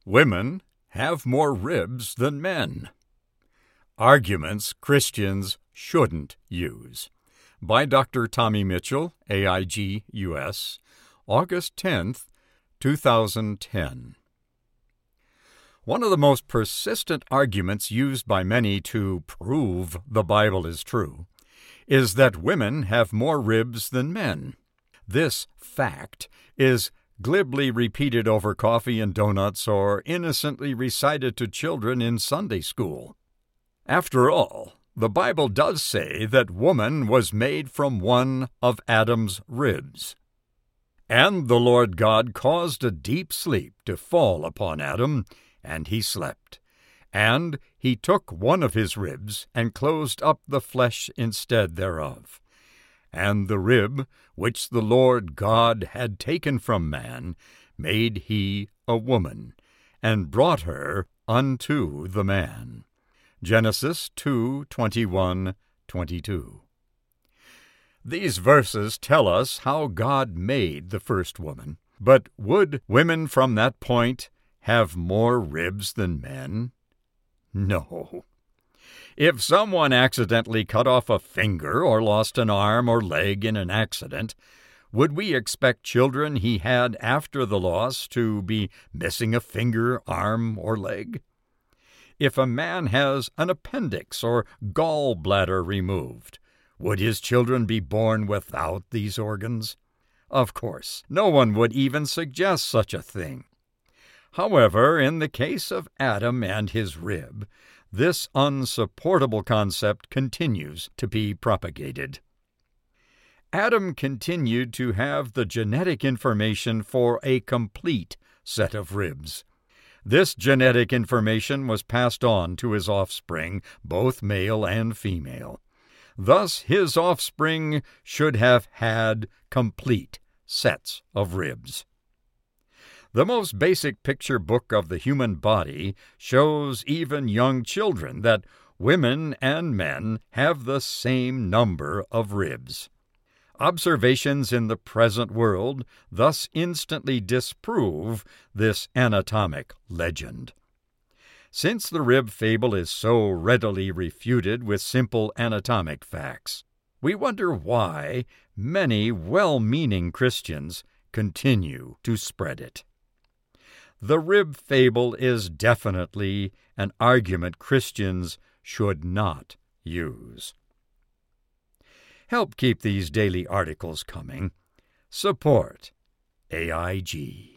Women have more ribs than men. Arguments Christians shouldn't use. By Dr. Tommy Mitchell, AIG US, August 10th, 2010. One of the most persistent arguments used by many to prove the Bible is true is that women have more ribs than men. This fact is glibly repeated over coffee and donuts or innocently recited to children in Sunday school. After all, the Bible does say that woman was made from one of Adam's ribs. And the Lord God caused a deep sleep to fall upon Adam, and he slept. And he took one of his ribs and closed up the flesh instead thereof. And the rib which the Lord God had taken from man made he a woman, and brought her unto the man. Genesis 2:21-22. These verses tell us how God made the first woman. But would women from that point have more ribs than men? No. If someone accidentally cut off a finger or lost an arm or leg in an accident, would we expect children he had after the loss to be missing a finger, arm, or leg? If a man has an appendix or gallbladder removed, would his children be born without these organs? Of course, no one would even suggest such a thing. However, in the case of Adam and his rib, this unsupportable concept continues to be propagated. Adam continued to have the genetic information for a complete set of ribs. This genetic information was passed on to his offspring, both male and female. Thus, his offspring should have had complete sets of ribs. The most basic picture book of the human body shows even young children that women and men have the same number of ribs. Observations in the present world thus instantly disprove this anatomic legend. Since the rib fable is so readily refuted with simple anatomic facts, we wonder why many well-meaning Christians continue to spread it. The rib fable is definitely an argument Christians should not use. Help keep these daily articles coming. Support AIG.